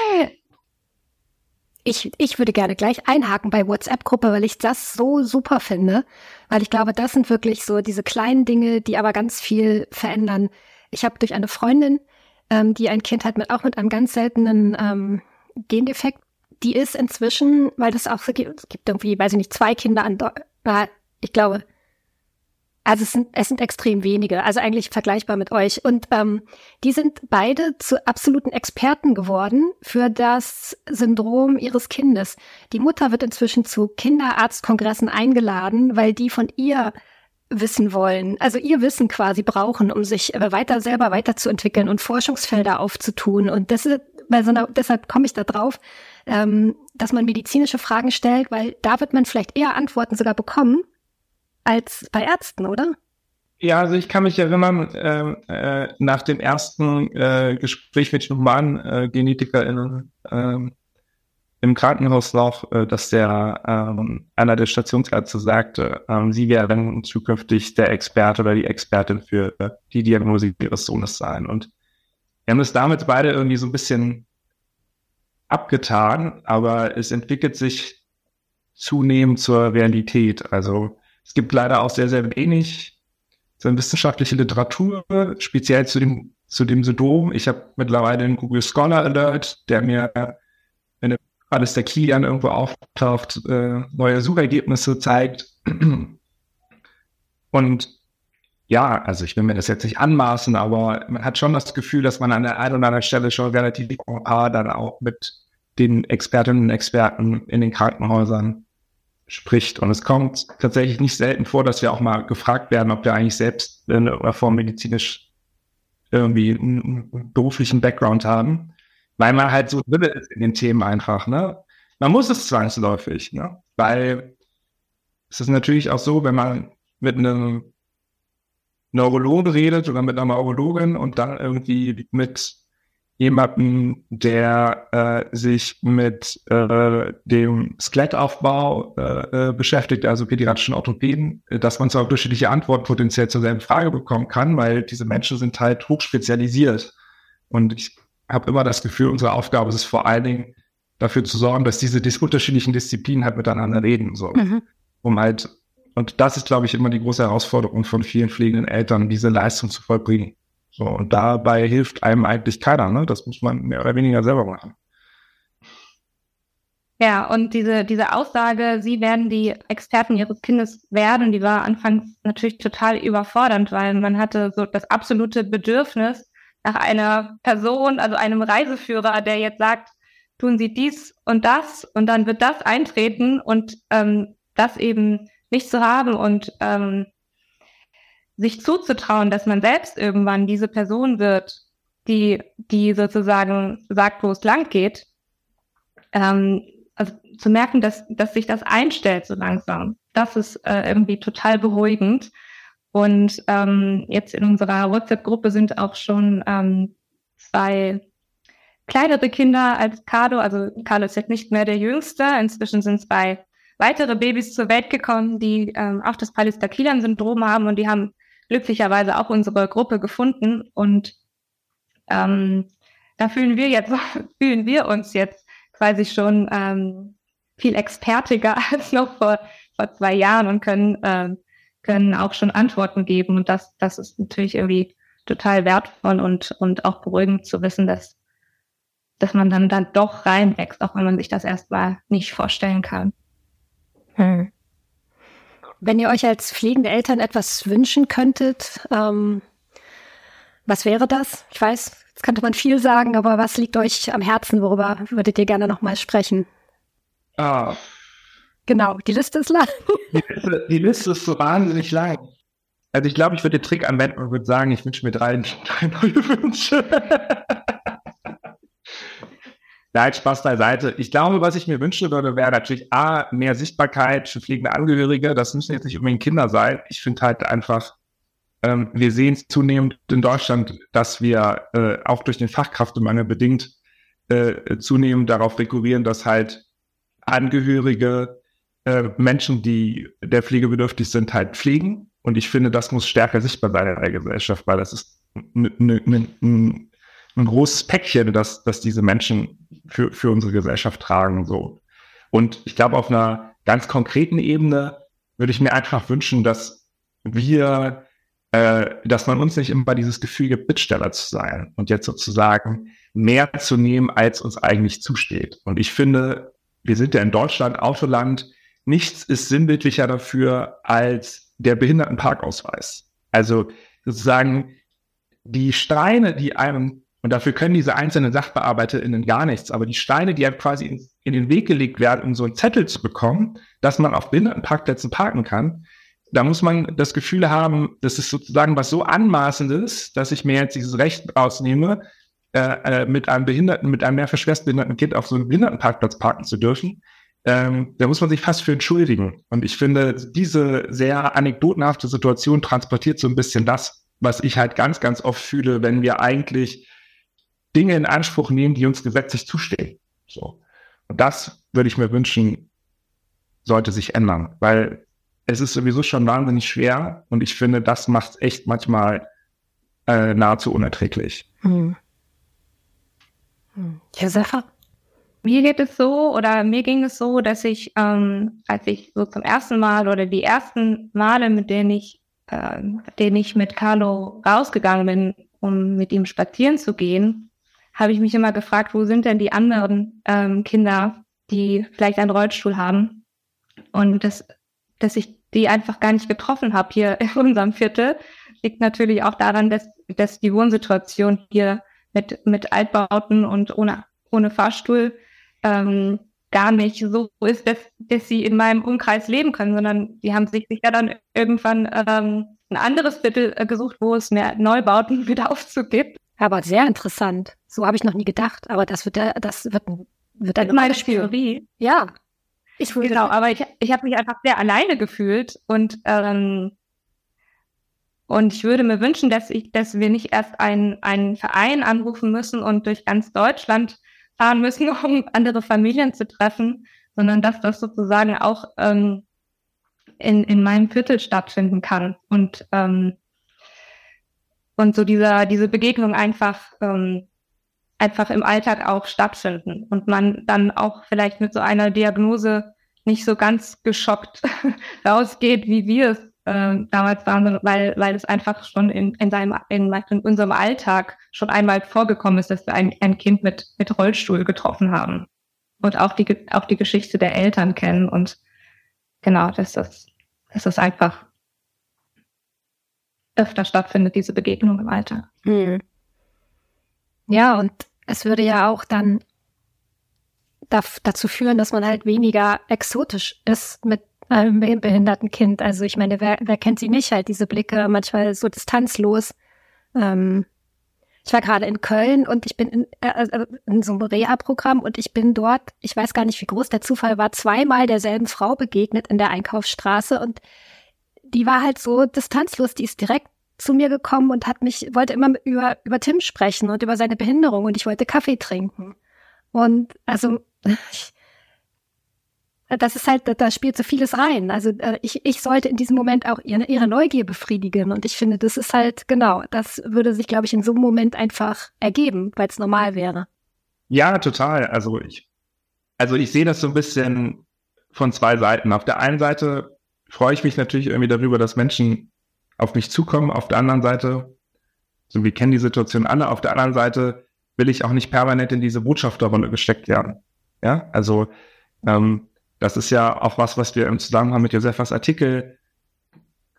Ich, ich würde gerne gleich einhaken bei WhatsApp-Gruppe, weil ich das so super finde, weil ich glaube, das sind wirklich so diese kleinen Dinge, die aber ganz viel verändern. Ich habe durch eine Freundin, ähm, die ein Kind hat mit auch mit einem ganz seltenen ähm, Gendefekt, die ist inzwischen, weil das auch so gibt, es gibt irgendwie, weiß ich nicht, zwei Kinder an, äh, ich glaube, also es sind, es sind extrem wenige, also eigentlich vergleichbar mit euch. Und ähm, die sind beide zu absoluten Experten geworden für das Syndrom ihres Kindes. Die Mutter wird inzwischen zu Kinderarztkongressen eingeladen, weil die von ihr wissen wollen, also ihr Wissen quasi brauchen, um sich weiter selber weiterzuentwickeln und Forschungsfelder aufzutun. Und das ist, bei so einer, deshalb komme ich da drauf, ähm, dass man medizinische Fragen stellt, weil da wird man vielleicht eher Antworten sogar bekommen als bei Ärzten, oder? Ja, also ich kann mich erinnern, äh, äh, nach dem ersten äh, Gespräch mit humanen äh, GenetikerInnen äh, im Krankenhaus noch, äh, dass der äh, einer der Stationsärzte sagte, äh, sie werden zukünftig der Experte oder die Expertin für äh, die Diagnose ihres Sohnes sein. Und wir haben es damit beide irgendwie so ein bisschen abgetan, aber es entwickelt sich zunehmend zur Realität. Also es gibt leider auch sehr, sehr wenig so eine wissenschaftliche Literatur, speziell zu dem zu dem Syndrom. Ich habe mittlerweile einen Google Scholar Alert, der mir, wenn alles der Kilian irgendwo auftaucht, äh, neue Suchergebnisse zeigt. Und ja, also ich will mir das jetzt nicht anmaßen, aber man hat schon das Gefühl, dass man an der einen oder anderen Stelle schon relativ nah dann auch mit den Expertinnen und Experten in den Krankenhäusern spricht. Und es kommt tatsächlich nicht selten vor, dass wir auch mal gefragt werden, ob wir eigentlich selbst in irgendeiner Form medizinisch irgendwie einen, einen beruflichen Background haben, weil man halt so drin ist in den Themen einfach, ne? Man muss es zwangsläufig, ne? Weil es ist natürlich auch so, wenn man mit einem Neurologen redet oder mit einer Neurologin und dann irgendwie mit jemanden, der äh, sich mit äh, dem Skelettaufbau äh, beschäftigt, also pädiatrischen Orthopäden, dass man zwar unterschiedliche Antworten potenziell zur selben Frage bekommen kann, weil diese Menschen sind halt hochspezialisiert. Und ich habe immer das Gefühl, unsere Aufgabe ist es vor allen Dingen, dafür zu sorgen, dass diese dis- unterschiedlichen Disziplinen halt miteinander reden, so, mhm. um halt, und das ist, glaube ich, immer die große Herausforderung von vielen pflegenden Eltern, diese Leistung zu vollbringen. So, und dabei hilft einem eigentlich keiner, ne? Das muss man mehr oder weniger selber machen. Ja, und diese diese Aussage, sie werden die Experten ihres Kindes werden, die war anfangs natürlich total überfordernd, weil man hatte so das absolute Bedürfnis nach einer Person, also einem Reiseführer, der jetzt sagt, tun Sie dies und das und dann wird das eintreten, und ähm, das eben nicht zu haben und ähm, sich zuzutrauen, dass man selbst irgendwann diese Person wird, die die sozusagen sagt, wo es lang geht. Ähm, also zu merken, dass dass sich das einstellt so langsam, das ist äh, irgendwie total beruhigend. Und ähm, jetzt in unserer WhatsApp-Gruppe sind auch schon ähm, zwei kleinere Kinder als Carlo. Also Carlo ist jetzt nicht mehr der Jüngste. Inzwischen sind zwei weitere Babys zur Welt gekommen, die ähm, auch das Pallister-Killian-Syndrom haben, und die haben glücklicherweise auch unsere Gruppe gefunden. Und ähm, da fühlen wir jetzt, fühlen wir uns jetzt quasi schon ähm, viel expertiger als noch vor vor zwei Jahren und können ähm, können auch schon Antworten geben. Und das das ist natürlich irgendwie total wertvoll und und auch beruhigend zu wissen, dass dass man dann dann doch reinwächst, auch wenn man sich das erstmal nicht vorstellen kann. Hm. Wenn ihr euch als pflegende Eltern etwas wünschen könntet, ähm, was wäre das? Ich weiß, jetzt könnte man viel sagen, aber was liegt euch am Herzen? Worüber würdet ihr gerne nochmal sprechen? Ah. Genau, die Liste ist lang. Die Liste, die Liste ist so wahnsinnig lang. Also ich glaube, ich würde den Trick anwenden und würde sagen, ich wünsche mir drei, drei neue Wünsche. Nein, Spaß beiseite. Ich glaube, was ich mir wünschen würde, wäre natürlich A, mehr Sichtbarkeit für pflegende Angehörige. Das müssen jetzt nicht unbedingt Kinder sein. Ich finde halt einfach, ähm, wir sehen es zunehmend in Deutschland, dass wir äh, auch durch den Fachkräftemangel bedingt äh, zunehmend darauf rekurrieren, dass halt Angehörige, äh, Menschen, die der Pflege bedürftig sind, halt pflegen. Und ich finde, das muss stärker sichtbar sein in der Gesellschaft, weil das ist eine ne, ne, ne, ein großes Päckchen, das, das diese Menschen für, für unsere Gesellschaft tragen, so. Und ich glaube, auf einer ganz konkreten Ebene würde ich mir einfach wünschen, dass wir, äh, dass man uns nicht immer dieses Gefühl gibt, Bittsteller zu sein und jetzt sozusagen mehr zu nehmen, als uns eigentlich zusteht. Und ich finde, wir sind ja in Deutschland, Autoland, nichts ist sinnbildlicher dafür als der Behindertenparkausweis. Also sozusagen die Steine, die einem, und dafür können diese einzelnen SachbearbeiterInnen gar nichts, aber die Steine, die einem quasi in, in den Weg gelegt werden, um so einen Zettel zu bekommen, dass man auf Behindertenparkplätzen parken kann, da muss man das Gefühl haben, das ist sozusagen was so Anmaßendes, dass ich mir jetzt dieses Recht rausnehme, äh, äh, mit einem Behinderten, mit einem mehrfach schwerstbehinderten Kind auf so einem Behindertenparkplatz parken zu dürfen. Ähm, da muss man sich fast für entschuldigen. Und ich finde, diese sehr anekdotenhafte Situation transportiert so ein bisschen das, was ich halt ganz, ganz oft fühle, wenn wir eigentlich Dinge in Anspruch nehmen, die uns gesetzlich zustehen. So. Und das würde ich mir wünschen, sollte sich ändern, weil es ist sowieso schon wahnsinnig schwer und ich finde, das macht es echt manchmal äh, nahezu unerträglich. Hm. Hm. Josefa? Mir geht es so, oder mir ging es so, dass ich, ähm, als ich so zum ersten Mal oder die ersten Male, mit denen ich, äh, denen ich mit Carlo rausgegangen bin, um mit ihm spazieren zu gehen, habe ich mich immer gefragt, wo sind denn die anderen ähm, Kinder, die vielleicht einen Rollstuhl haben? Und das, dass ich die einfach gar nicht getroffen habe hier in unserem Viertel, liegt natürlich auch daran, dass, dass die Wohnsituation hier mit, mit Altbauten und ohne, ohne Fahrstuhl ähm, gar nicht so ist, dass, dass sie in meinem Umkreis leben können, sondern die haben sich sicher dann irgendwann ähm, ein anderes Viertel äh, gesucht, wo es mehr Neubauten wieder aufzugibt. Aber sehr interessant. So habe ich noch nie gedacht. Aber das wird der, das wird, wird eine meine Theorie. Ja. Ich genau, aber ich, ich habe mich einfach sehr alleine gefühlt und ähm, und ich würde mir wünschen, dass ich, dass wir nicht erst einen einen Verein anrufen müssen und durch ganz Deutschland fahren müssen, um andere Familien zu treffen, sondern dass das sozusagen auch ähm, in in meinem Viertel stattfinden kann und ähm, und so dieser diese Begegnung einfach ähm, einfach im Alltag auch stattfinden und man dann auch vielleicht mit so einer Diagnose nicht so ganz geschockt rausgeht, wie wir es äh, damals waren, weil weil es einfach schon in in seinem in, in unserem Alltag schon einmal vorgekommen ist, dass wir ein ein Kind mit mit Rollstuhl getroffen haben und auch die auch die Geschichte der Eltern kennen und genau, dass das dass das einfach öfter stattfindet, diese Begegnung im Alltag. Hm. Ja, und es würde ja auch dann da, dazu führen, dass man halt weniger exotisch ist mit einem behinderten Kind. Also ich meine, wer, wer kennt sie nicht? Halt diese Blicke, manchmal so distanzlos. Ähm, ich war gerade in Köln und ich bin in, äh, in so einem Reha-Programm und ich bin dort, ich weiß gar nicht, wie groß der Zufall war, zweimal derselben Frau begegnet in der Einkaufsstraße und die war halt so distanzlos, die ist direkt zu mir gekommen und hat mich, wollte immer über, über Tim sprechen und über seine Behinderung und ich wollte Kaffee trinken. Und also, ich, das ist halt, da spielt so vieles rein. Also ich, ich sollte in diesem Moment auch ihre, ihre Neugier befriedigen und ich finde, das ist halt, genau, das würde sich, glaube ich, in so einem Moment einfach ergeben, weil es normal wäre. Ja, total. Also ich, also ich sehe das so ein bisschen von zwei Seiten. Auf der einen Seite freue ich mich natürlich irgendwie darüber, dass Menschen auf mich zukommen. Auf der anderen Seite, so wir kennen die Situation alle, auf der anderen Seite will ich auch nicht permanent in diese Botschafterrolle gesteckt werden. Ja, also ähm, das ist ja auch was, was wir im Zusammenhang mit Josefas Artikel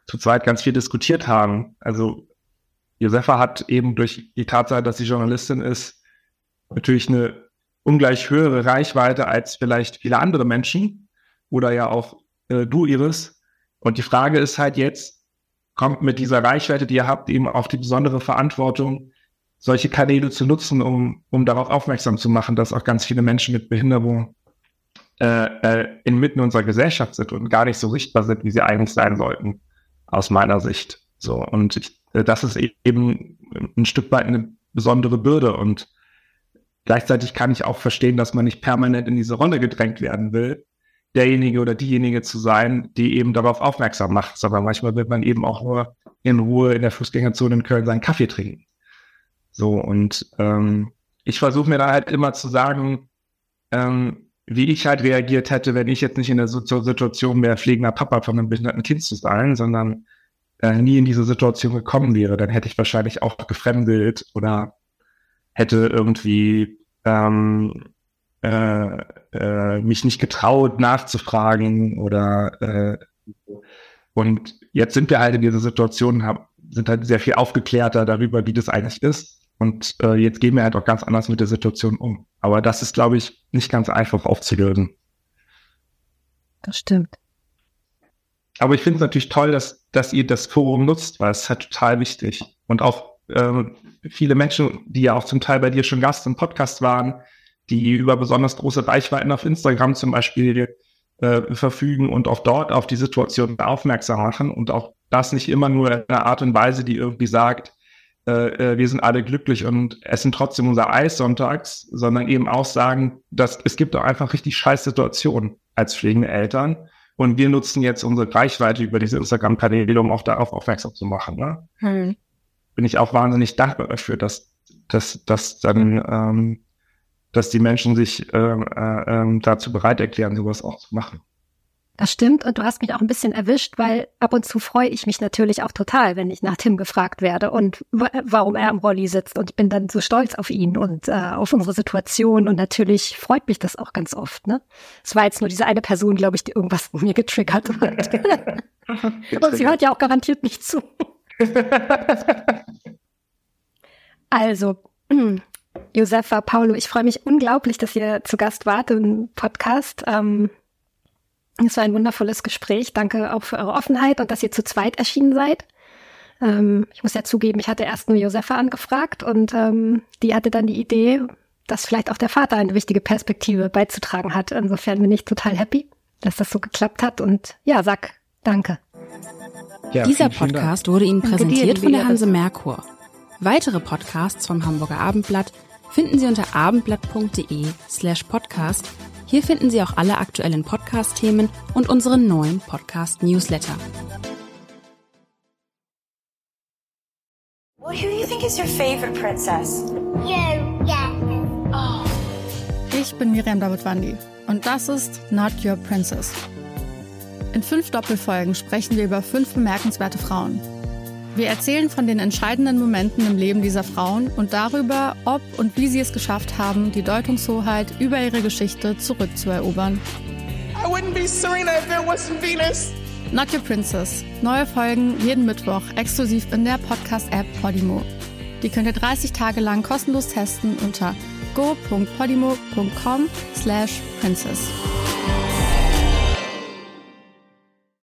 zu zweit ganz viel diskutiert haben. Also Josefa hat eben durch die Tatsache, dass sie Journalistin ist, natürlich eine ungleich höhere Reichweite als vielleicht viele andere Menschen oder ja auch äh, du, Iris. Und die Frage ist halt jetzt, kommt mit dieser Reichweite, die ihr habt, eben auch die besondere Verantwortung, solche Kanäle zu nutzen, um, um darauf aufmerksam zu machen, dass auch ganz viele Menschen mit Behinderung äh, äh, inmitten unserer Gesellschaft sind und gar nicht so sichtbar sind, wie sie eigentlich sein sollten, aus meiner Sicht. So, und ich, äh, das ist eben ein Stück weit eine besondere Bürde. Und gleichzeitig kann ich auch verstehen, dass man nicht permanent in diese Rolle gedrängt werden will, derjenige oder diejenige zu sein, die eben darauf aufmerksam macht, sondern manchmal will man eben auch nur in Ruhe in der Fußgängerzone in Köln seinen Kaffee trinken. So, und ähm, ich versuche mir da halt immer zu sagen, ähm, wie ich halt reagiert hätte, wenn ich jetzt nicht in der Situation wäre, pflegender Papa von einem behinderten Kind zu sein, sondern äh, nie in diese Situation gekommen wäre. Dann hätte ich wahrscheinlich auch gefremdelt oder hätte irgendwie ähm, äh, äh, mich nicht getraut, nachzufragen oder äh, und jetzt sind wir halt in dieser Situation, hab, sind halt sehr viel aufgeklärter darüber, wie das eigentlich ist. Und äh, jetzt gehen wir halt auch ganz anders mit der Situation um. Aber das ist, glaube ich, nicht ganz einfach aufzulösen. Das stimmt. Aber ich finde es natürlich toll, dass, dass ihr das Forum nutzt, weil es ist halt total wichtig. Und auch ähm, viele Menschen, die ja auch zum Teil bei dir schon Gast im Podcast waren, die über besonders große Reichweiten auf Instagram zum Beispiel äh, verfügen und auch dort auf die Situation aufmerksam machen und auch das nicht immer nur in einer Art und Weise, die irgendwie sagt, äh, wir sind alle glücklich und essen trotzdem unser Eis sonntags, sondern eben auch sagen, dass es gibt auch einfach richtig scheiß Situationen als pflegende Eltern und wir nutzen jetzt unsere Reichweite über diese Instagram-Kanäle, um auch darauf aufmerksam zu machen. Ne? Hm. Bin ich auch wahnsinnig dankbar dafür, dass, dass, dass dann ähm, dass die Menschen sich äh, äh, dazu bereit erklären, sowas auch zu machen. Das stimmt und du hast mich auch ein bisschen erwischt, weil ab und zu freue ich mich natürlich auch total, wenn ich nach Tim gefragt werde und w- warum er am Rolli sitzt und ich bin dann so stolz auf ihn und äh, auf unsere Situation und natürlich freut mich das auch ganz oft. Ne? Es war jetzt nur diese eine Person, glaube ich, die irgendwas in mir getriggert hat. Und sie hört ja auch garantiert nicht zu. Also, Josefa, Paulo, ich freue mich unglaublich, dass ihr zu Gast wart im Podcast. Ähm, es war ein wundervolles Gespräch. Danke auch für eure Offenheit und dass ihr zu zweit erschienen seid. Ähm, ich muss ja zugeben, ich hatte erst nur Josefa angefragt und ähm, die hatte dann die Idee, dass vielleicht auch der Vater eine wichtige Perspektive beizutragen hat. Insofern bin ich total happy, dass das so geklappt hat und ja, sag danke. Ja, Dieser Podcast wurde Ihnen präsentiert von der Hanse Merkur. Weitere Podcasts vom Hamburger Abendblatt finden Sie unter abendblatt.de slash podcast. Hier finden Sie auch alle aktuellen Podcast-Themen und unseren neuen Podcast-Newsletter. Well, who do you think is your favorite princess? You, yeah. Oh. Ich bin Miriam Davutwandi und das ist Not Your Princess. In fünf Doppelfolgen sprechen wir über fünf bemerkenswerte Frauen. Wir erzählen von den entscheidenden Momenten im Leben dieser Frauen und darüber, ob und wie sie es geschafft haben, die Deutungshoheit über ihre Geschichte zurückzuerobern. I wouldn't be Serena if there wasn't Venus. Not Your Princess. Neue Folgen jeden Mittwoch exklusiv in der Podcast-App Podimo. Die könnt ihr dreißig Tage lang kostenlos testen unter go punkt podimo punkt com slash princess.